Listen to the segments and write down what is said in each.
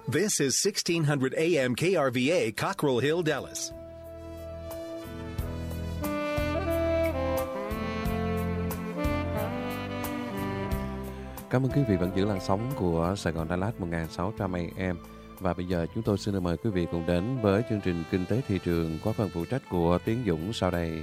This is 1600 AM KRVA, Cockrell Hill, Dallas. Cảm ơn quý vị vẫn giữ làn sóng của Sài Gòn Đà Lạt 1600 AM. Và bây giờ chúng tôi xin được mời quý vị cùng đến với chương trình Kinh tế thị trường có phần phụ trách của Tiến Dũng sau đây.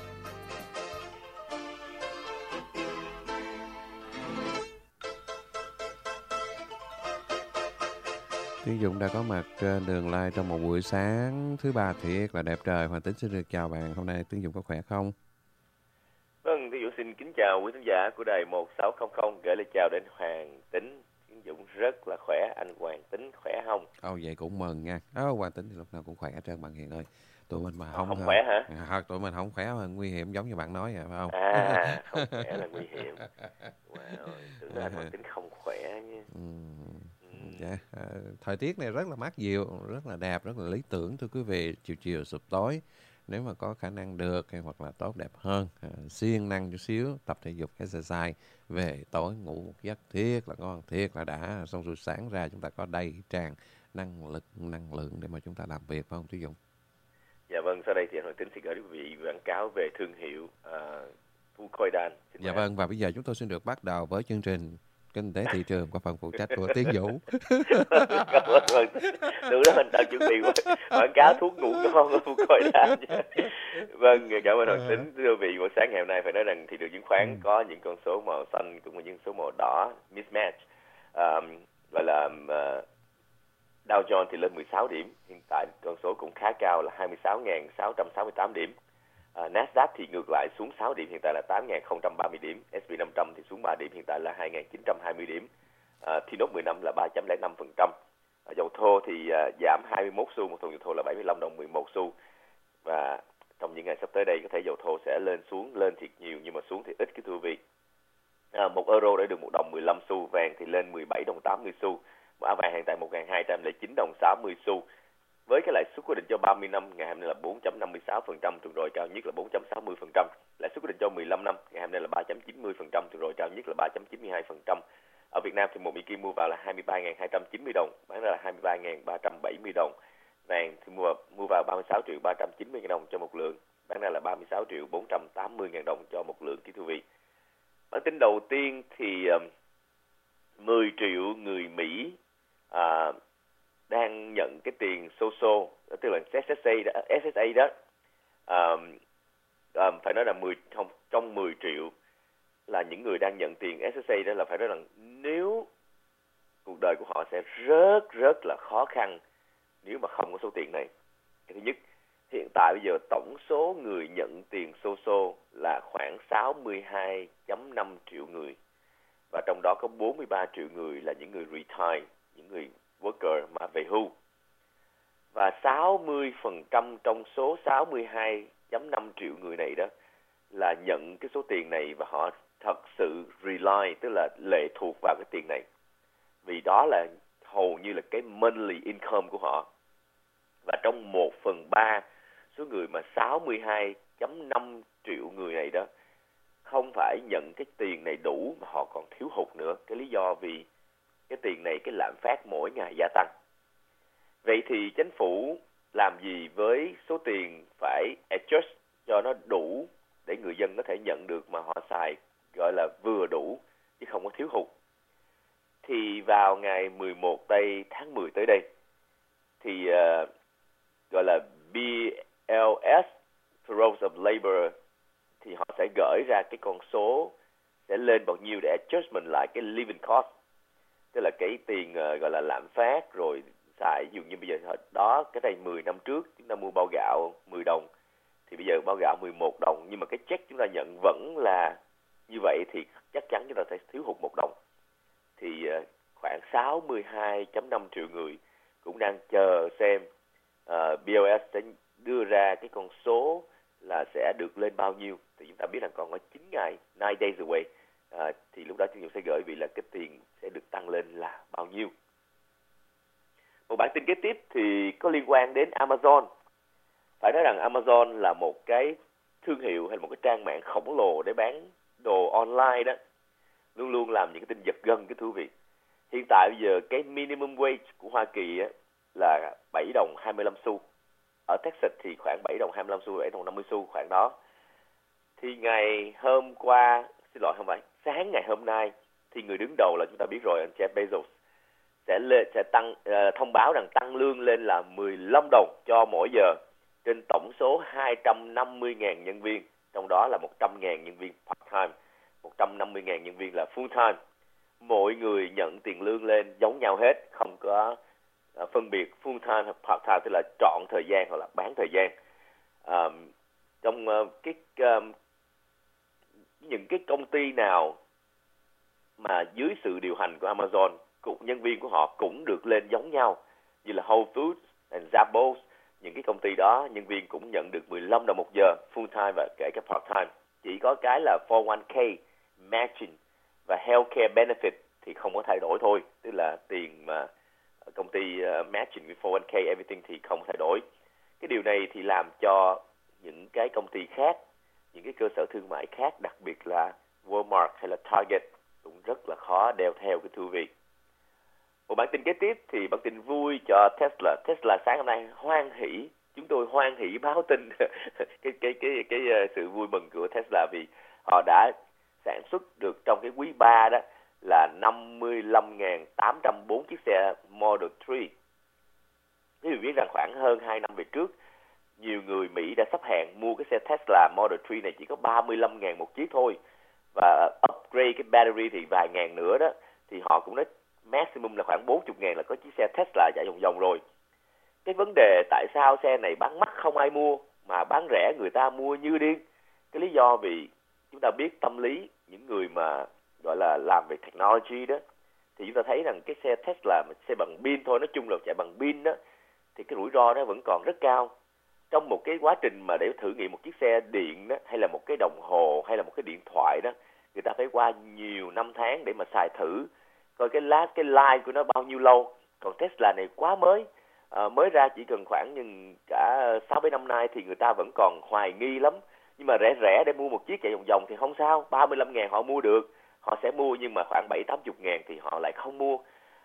Tiến Dũng đã có mặt trên đường live trong một buổi sáng thứ ba thiệt là đẹp trời. Hoàng Tính xin được chào bạn. Hôm nay Tiến Dũng có khỏe không? Vâng, Tiến Dũng xin kính chào quý khán giả của đài 1600, gửi lời chào đến Hoàng Tính. Tiến Dũng rất là khỏe, anh Hoàng Tính khỏe không? Vậy cũng mừng nha. Hoàng Tính thì lúc nào cũng khỏe hết trơn bạn Hiền ơi. Tụi mình mà không khỏe hả? Tụi mình không khỏe mà nguy hiểm giống như bạn nói vậy phải không? Không khỏe là nguy hiểm. Wow, tưởng là anh Hoàng Tính không khỏe nha. Thời tiết này rất là mát dịu, rất là đẹp, rất là lý tưởng thưa quý vị. Chiều sụp tối, nếu mà có khả năng được hay hoặc là tốt đẹp hơn, siêng năng chút xíu, tập thể dục exercise, về tối ngủ một giấc thiệt là ngon, thiệt là đã, xong rồi sáng ra chúng ta có đầy tràn năng lượng để mà chúng ta làm việc, phải không Thúy Dũng? Dạ vâng, sau đây thì anh Hoàng Tính sẽ gửi quý vị quảng cáo về thương hiệu Fucoidan. Dạ vâng, và bây giờ chúng tôi xin được bắt đầu với chương trình Kinh tế thị trường qua phần phụ trách của Tiến Dũng. Cảm ơn Vân. Từ đó mình đang chuẩn bị quảng cáo thuốc ngủ ngon ở Fucoidan. Vâng, cảm ơn Hoàng Tính. Thưa quý vị, buổi sáng ngày hôm nay phải nói rằng thị trường chứng khoán có những con số màu xanh cũng như những số màu đỏ mismatch. Gọi là Dow Jones thì lên 16 điểm, hiện tại con số cũng khá cao là 26.668 điểm. Nasdaq thì ngược lại xuống 6 điểm, hiện tại là 8.030 điểm. S&P 500 thì xuống 3 điểm, hiện tại là 2.920 điểm. T-Note 10 năm là 3.05%. Dầu thô thì giảm 21 xu, một thùng dầu thô là 75 đồng 11 xu. Và trong những ngày sắp tới đây có thể dầu thô sẽ lên thiệt nhiều nhưng mà xuống thì ít cái thưa quý vị. 1 euro đã được 1 đồng 15 xu, vàng thì lên 17 đồng 80 xu. Mã vàng hiện tại 1.209 đồng 60 xu. Với cái lãi suất quyết định cho 30 năm ngày hôm nay là 4.56%, tuần rồi cao nhất là 4.60%. Lãi suất quyết định cho 15 năm ngày hôm nay là 3.90%, tuần rồi cao nhất là 3.92%. Ở Việt Nam thì một Mỹ Kim mua vào là 23.290 đồng, bán ra là 23.370 đồng. Vàng thì mua vào 36.390.000 đồng cho một lượng, bán ra là 36.480.000 đồng cho một lượng thưa quý vị. Bản tin đầu tiên thì 10 triệu người Mỹ đang nhận cái tiền SOSO, tức là SSA đó. Phải nói là trong 10 triệu là những người đang nhận tiền SSA đó, là phải nói rằng nếu cuộc đời của họ sẽ rất là khó khăn nếu mà không có số tiền này. Cái thứ nhất, hiện tại bây giờ tổng số người nhận tiền SOSO là khoảng 62.5 triệu người. Và trong đó có 43 triệu người là những người retire, những người worker mà về hưu. Và 60% trong số 62.5 triệu người này đó là nhận cái số tiền này và họ thật sự rely, tức là lệ thuộc vào cái tiền này. Vì đó là hầu như là cái monthly income của họ. Và trong 1/3 số người mà 62.5 triệu người này đó không phải nhận cái tiền này đủ mà họ còn thiếu hụt nữa. Cái lý do vì cái tiền này, cái lạm phát mỗi ngày gia tăng. Vậy thì chính phủ làm gì với số tiền phải adjust cho nó đủ để người dân có thể nhận được mà họ xài gọi là vừa đủ chứ không có thiếu hụt? Thì vào ngày 11 tháng 10 tới đây thì gọi là BLS, Bureau of Labor, thì họ sẽ gửi ra cái con số sẽ lên bao nhiêu để adjustment lại cái living cost, tức là cái tiền gọi là lạm phát rồi xài. Ví dụ như bây giờ đó, cái này 10 năm trước chúng ta mua bao gạo 10 đồng thì bây giờ bao gạo 11 đồng, nhưng mà cái check chúng ta nhận vẫn là như vậy thì chắc chắn chúng ta sẽ thiếu hụt 1 đồng. Thì khoảng 62.5 triệu người cũng đang chờ xem BLS sẽ đưa ra cái con số là sẽ được lên bao nhiêu. Thì chúng ta biết là còn có 9 ngày, 9 days away, thì lúc đó chúng tôi sẽ gửi vì là cái tiền sẽ được tăng lên là bao nhiêu. Một bản tin kế tiếp thì có liên quan đến Amazon. Phải nói rằng Amazon là một cái thương hiệu hay là một cái trang mạng khổng lồ để bán đồ online đó, luôn luôn làm những cái tin giật gân cái thú vị. Hiện tại bây giờ cái minimum wage của Hoa Kỳ á, là 7 đồng 25 xu. Ở Texas thì khoảng 7 đồng 25 xu, 7 đồng 50 xu khoảng đó. Thì ngày hôm qua, xin lỗi không phải, sáng ngày hôm nay thì người đứng đầu là chúng ta biết rồi, anh Jeff Bezos sẽ thông báo rằng tăng lương lên là 15 đồng cho mỗi giờ trên tổng số 250.000 nhân viên, trong đó là 100.000 nhân viên part-time, 150.000 nhân viên là full-time. Mọi người nhận tiền lương lên giống nhau hết, không có phân biệt full-time hoặc part-time, tức là trọn thời gian hoặc là bán thời gian. Trong những cái công ty nào mà dưới sự điều hành của Amazon, nhân viên của họ cũng được lên giống nhau, như là Whole Foods, Zappos, những cái công ty đó nhân viên cũng nhận được 15 đồng một giờ full time và kể cả part time. Chỉ có cái là 401k matching và healthcare benefit thì không có thay đổi thôi, tức là tiền mà công ty matching với 401k everything thì không thay đổi. Cái điều này thì làm cho những cái công ty khác, những cái cơ sở thương mại khác, đặc biệt là Walmart hay là Target cũng rất là khó đeo theo cái thư vị. Một bản tin kế tiếp thì bản tin vui cho Tesla. Tesla sáng hôm nay hoan hỉ, chúng tôi hoan hỉ báo tin cái sự vui mừng của Tesla vì họ đã sản xuất được trong cái quý 3 đó là 55.804 chiếc xe Model 3. Quý vị biết rằng khoảng hơn 2 năm về trước, nhiều người Mỹ đã sắp hàng mua cái xe Tesla Model 3 này chỉ có 35.000 một chiếc thôi. Và upgrade cái battery thì vài ngàn nữa đó, thì họ cũng nói maximum là khoảng 40.000 là có chiếc xe Tesla chạy vòng vòng rồi. Cái vấn đề tại sao xe này bán mắc không ai mua mà bán rẻ người ta mua như điên? Cái lý do vì chúng ta biết tâm lý những người mà gọi là làm về technology đó, thì chúng ta thấy rằng cái xe Tesla mà xe bằng pin thôi, nói chung là chạy bằng pin đó, thì cái rủi ro nó vẫn còn rất cao. Trong một cái quá trình mà để thử nghiệm một chiếc xe điện đó, hay là một cái đồng hồ, hay là một cái điện thoại đó, người ta phải qua nhiều năm tháng để mà xài thử, coi cái life của nó bao nhiêu lâu. Còn Tesla này quá mới, mới ra chỉ cần khoảng cả 6-7 năm nay thì người ta vẫn còn hoài nghi lắm. Nhưng mà rẻ để mua một chiếc chạy vòng vòng thì không sao, 35.000 họ mua được, họ sẽ mua, nhưng mà khoảng 70-80.000 thì họ lại không mua.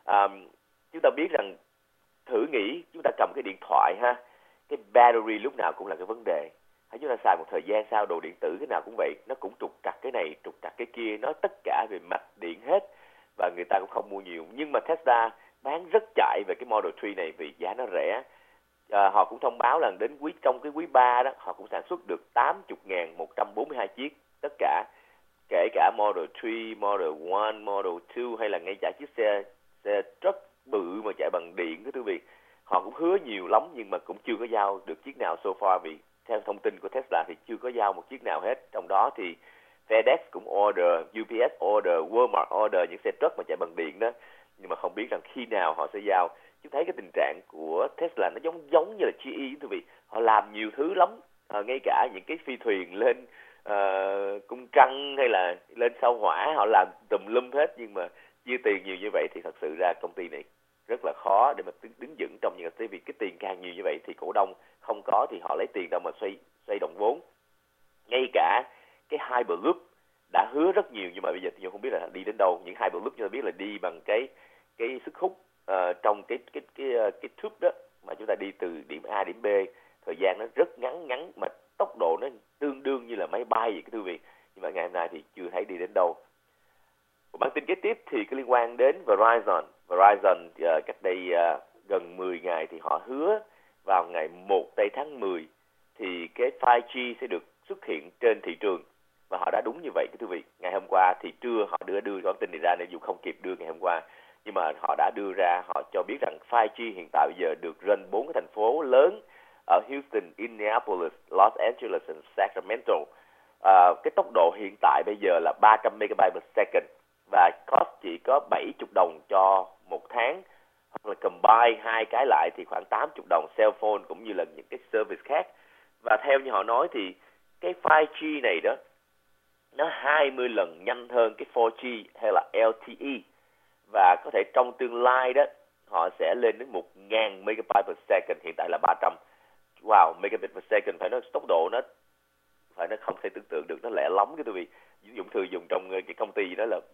Chúng ta biết rằng, thử nghĩ chúng ta cầm cái điện thoại ha, cái battery lúc nào cũng là cái vấn đề. Hay chúng ta xài một thời gian sau, đồ điện tử cái nào cũng vậy, nó cũng trục trặc cái này, trục trặc cái kia, nó tất cả về mạch điện hết, và người ta cũng không mua nhiều. Nhưng mà Tesla bán rất chạy về cái Model 3 này vì giá nó rẻ. Họ cũng thông báo là trong cái quý 3 đó, họ cũng sản xuất được 80.142 chiếc, tất cả, kể cả Model 3, Model 1, Model 2 hay là ngay cả chiếc xe truck bự mà chạy bằng điện cái thứ việc. Họ cũng hứa nhiều lắm nhưng mà cũng chưa có giao được chiếc nào so far, vì theo thông tin của Tesla thì chưa có giao một chiếc nào hết. Trong đó thì FedEx cũng order, UPS order, Walmart order những xe truck mà chạy bằng điện đó, nhưng mà không biết rằng khi nào họ sẽ giao. Chúng thấy cái tình trạng của Tesla nó giống như là GE, thưa vị. Họ làm nhiều thứ lắm, ngay cả những cái phi thuyền lên cung trăng hay là lên sao Hỏa, họ làm tùm lum hết. Nhưng mà chia tiền nhiều như vậy thì thật sự ra công ty này rất là khó để mà đứng vững trong những cái, vì cái tiền càng nhiều như vậy thì cổ đông không có thì họ lấy tiền đâu mà xoay động vốn. Ngay cả cái Hyperloop đã hứa rất nhiều nhưng mà bây giờ thì không biết là đi đến đâu. Những Hyperloop chúng ta biết là đi bằng cái sức hút trong cái tube đó, mà chúng ta đi từ điểm A điểm B, thời gian nó rất ngắn mà tốc độ nó tương đương như là máy bay vậy cái thưa vị. Nhưng mà ngày hôm nay thì chưa thấy đi đến đâu. Một bản tin kế tiếp thì có liên quan đến Verizon. Verizon cách đây gần 10 ngày thì họ hứa vào ngày 1 tây tháng 10 thì cái 5G sẽ được xuất hiện trên thị trường, và họ đã đúng như vậy cái thưa vị. Ngày hôm qua thì trưa họ đưa bản tin này ra, nên dù không kịp đưa ngày hôm qua, nhưng mà họ đã đưa ra, họ cho biết rằng 5G hiện tại bây giờ được run 4 cái thành phố lớn ở Houston, Indianapolis, Los Angeles và Sacramento. Cái tốc độ hiện tại bây giờ là 300 megabyte per second và cost chỉ có 70 đồng cho một tháng, hoặc là combine hai cái lại thì khoảng 80 đồng cell phone cũng như là những cái service khác. Và theo như họ nói thì cái 5G này đó nó 20 lần nhanh hơn cái 4G hay là LTE, và có thể trong tương lai đó họ sẽ lên đến 1.000 megabyte per second, hiện tại là 300. Wow, megabit per second, phải nói tốc độ nó không thể tưởng tượng được, nó lẹ lắm cái quý vị. Dùng trong cái công ty đó là boom,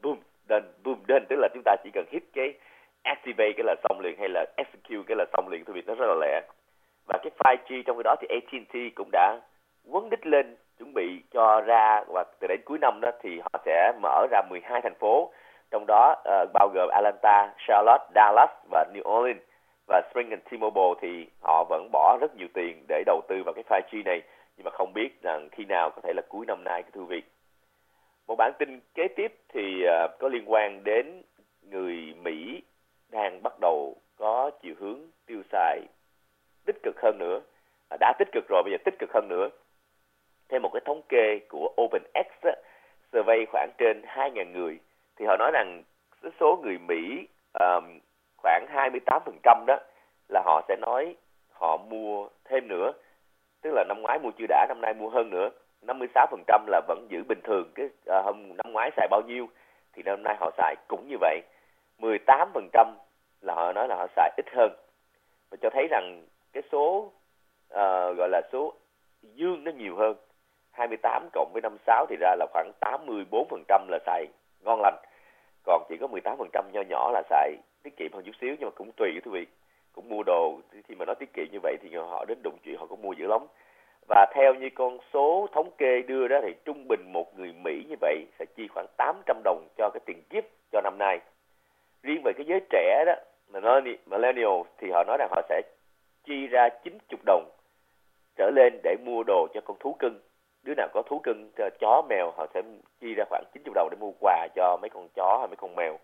boom done, tức là chúng ta chỉ cần hit cái activate cái là xong liền, hay là execute cái là xong liền, thôi vì nó rất là lẹ. Và cái 5G trong cái đó thì AT&T cũng đã quấn đích lên chuẩn bị cho ra, và từ đến cuối năm đó thì họ sẽ mở ra 12 thành phố, trong đó bao gồm Atlanta, Charlotte, Dallas và New Orleans. Và Sprint and T-Mobile thì họ vẫn bỏ rất nhiều tiền để đầu tư vào cái 5G này, nhưng mà không biết rằng khi nào, có thể là cuối năm nay, cái thưa quý vị. Một bản tin kế tiếp thì có liên quan đến người Mỹ đang bắt đầu có chiều hướng tiêu xài tích cực hơn nữa. Đã tích cực rồi, bây giờ tích cực hơn nữa. Theo một cái thống kê của OpenX, survey khoảng trên 2.000 người, thì họ nói rằng số người Mỹ khoảng 28% đó là họ sẽ nói họ mua thêm nữa. Tức là năm ngoái mua chưa đã, năm nay mua hơn nữa. 56% là vẫn giữ bình thường, cái năm ngoái xài bao nhiêu thì năm nay họ xài cũng như vậy. 18% là họ nói là họ xài ít hơn. Và cho thấy rằng cái số gọi là số dương nó nhiều hơn. 28 cộng với 56 thì ra là khoảng 84% là xài ngon lành. Còn chỉ có 18% nho nhỏ là xài tiết kiệm hơn chút xíu, nhưng mà cũng tùy quý vị. Cũng mua đồ, khi mà nói tiết kiệm như vậy thì họ đến đụng chuyện họ cũng mua dữ lắm. Và theo như con số thống kê đưa đó thì trung bình một người Mỹ như vậy sẽ chi khoảng 800 đồng cho cái tiền gift cho năm nay. Riêng về cái giới trẻ đó, millennial, thì họ nói rằng họ sẽ chi ra 90 đồng trở lên để mua đồ cho con thú cưng. Đứa nào có thú cưng, chó, mèo, họ sẽ chi ra khoảng 90 đồng để mua quà cho mấy con chó hay mấy con mèo.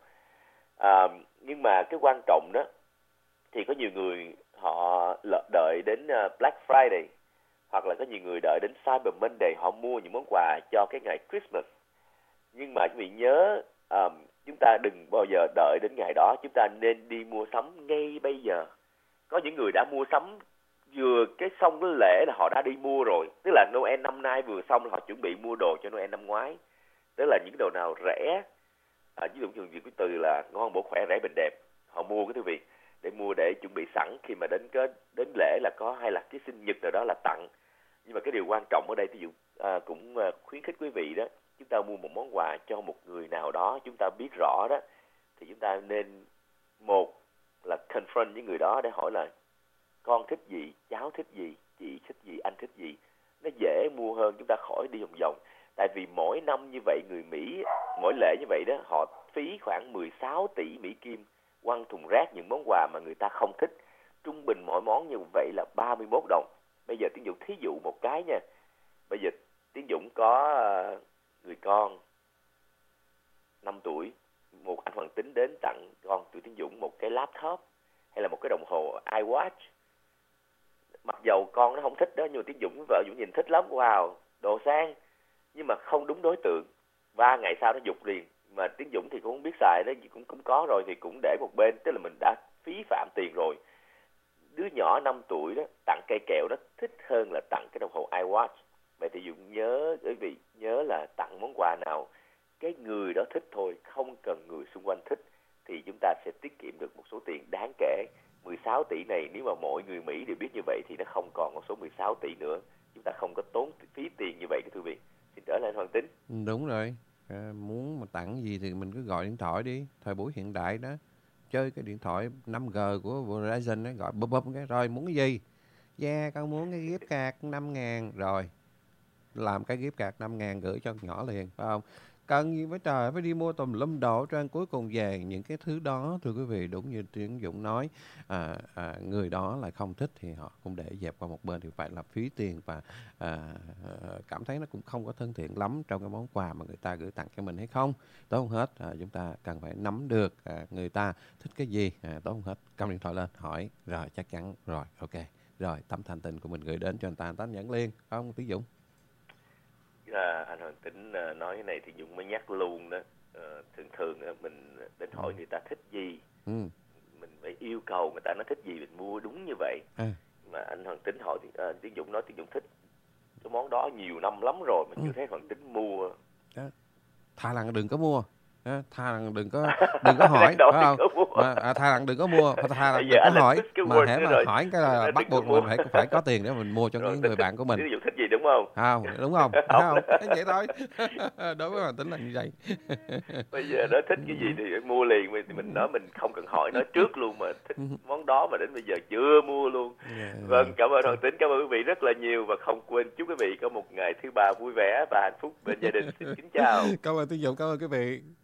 Nhưng mà cái quan trọng đó thì có nhiều người họ đợi đến Black Friday, hoặc là có nhiều người đợi đến Cyber Monday, họ mua những món quà cho cái ngày Christmas. Nhưng mà quý vị nhớ, chúng ta đừng bao giờ đợi đến ngày đó, chúng ta nên đi mua sắm ngay bây giờ. Có những người đã mua sắm vừa cái xong cái lễ là họ đã đi mua rồi. Tức là Noel năm nay vừa xong là họ chuẩn bị mua đồ cho Noel năm ngoái. Tức là những đồ nào rẻ, ví dụ dùng cái từ là ngon bổ khỏe rẻ bình đẹp, họ mua cái thứ việc để mua để chuẩn bị sẵn khi mà đến lễ là có, hay là cái sinh nhật nào đó là tặng. Nhưng mà cái điều quan trọng ở đây, ví dụ cũng khuyến khích quý vị đó, chúng ta mua một món quà cho một người nào đó chúng ta biết rõ đó, thì chúng ta nên, một là confront với người đó để hỏi là con thích gì, cháu thích gì, chị thích gì, anh thích gì. Nó dễ mua hơn, chúng ta khỏi đi vòng vòng. Tại vì mỗi năm như vậy, người Mỹ mỗi lễ như vậy đó, họ phí khoảng 16 tỷ Mỹ Kim quăng thùng rác những món quà mà người ta không thích. Trung bình mỗi món như vậy là 31 đồng. Bây giờ Tiến Dũng thí dụ một cái nha. Bây giờ Tiến Dũng có người con 5 tuổi, một anh Hoàng Tính đến tặng con tụi Tiến Dũng một cái laptop hay là một cái đồng hồ iWatch. Mặc dầu con nó không thích đó, nhưng mà Tiến Dũng, vợ Dũng nhìn thích lắm, wow, đồ sang. Nhưng mà không đúng đối tượng. 3 ngày sau nó giục liền. Mà Tiến Dũng thì cũng không biết xài đó, cũng có rồi thì cũng để một bên. Tức là mình đã phí phạm tiền rồi. Đứa nhỏ 5 tuổi đó tặng cây kẹo nó thích hơn là tặng cái đồng hồ iWatch. Vậy thì Dũng nhớ, quý vị nhớ là tặng món quà nào cái người đó thích thôi, không cần người xung quanh thích, thì chúng ta sẽ tiết kiệm được một số tiền đáng kể. 16 tỷ này nếu mà mọi người Mỹ đều biết như vậy thì nó không còn con số 16 tỷ nữa. Chúng ta không có tốn phí tiền như vậy, thưa quý vị. Xin trở lại Hoàng Tính. Đúng rồi. Muốn mà tặng gì thì mình cứ gọi điện thoại đi. Thời buổi hiện đại đó, chơi cái điện thoại 5G của Verizon đó, gọi bập bập cái rồi muốn cái gì? Con muốn cái gift card 5.000 rồi. Làm cái gift card 5.000 gửi cho nhỏ liền, phải không? Cần gì với trời, phải đi mua tùm lum đồ trang cuối cùng về những cái thứ đó, thưa quý vị, đúng như Tiến Dũng nói, người đó lại không thích thì họ cũng để dẹp qua một bên, thì phải là phí tiền và cảm thấy nó cũng không có thân thiện lắm trong cái món quà mà người ta gửi tặng cho mình hay không. Tốt hơn hết, chúng ta cần phải nắm được người ta thích cái gì, tốt hơn hết, cầm điện thoại lên hỏi rồi chắc chắn rồi, ok, rồi tấm thành tình của mình gửi đến cho người ta nhận liền, không Tiến Dũng? Anh Hoàng Tính nói cái này thì Dũng mới nhắc luôn đó. Thường mình đến hỏi người ta thích gì, mình phải yêu cầu người ta nó thích gì mình mua đúng như vậy. Mà anh Hoàng Tính hỏi Tiến Dũng nói Tiến Dũng thích cái món đó nhiều năm lắm rồi mà chưa thấy Hoàng Tính mua. Thà rằng đừng có mua, thà rằng đừng có hỏi, phải không? Thà rằng đừng có mua, thà rằng đừng có hỏi, mà hễ mà hỏi cái là bắt buộc mình phải có tiền để mình mua cho cái người bạn của mình. Ví dụ thích gì đúng không? Không, đúng không? Không, vậy thôi. Đối với Hoàng Tính là như vậy. Bây giờ nó thích cái gì thì mua liền, thì mình nói mình không cần hỏi, nói trước luôn mà thích món đó mà đến bây giờ chưa mua luôn. Vâng, cảm ơn Hoàng Tính, cảm ơn quý vị rất là nhiều, và không quên chúc quý vị có một ngày thứ ba vui vẻ và hạnh phúc bên gia đình. Xin kính chào. Cảm ơn Tiến Dũng, cảm ơn quý vị.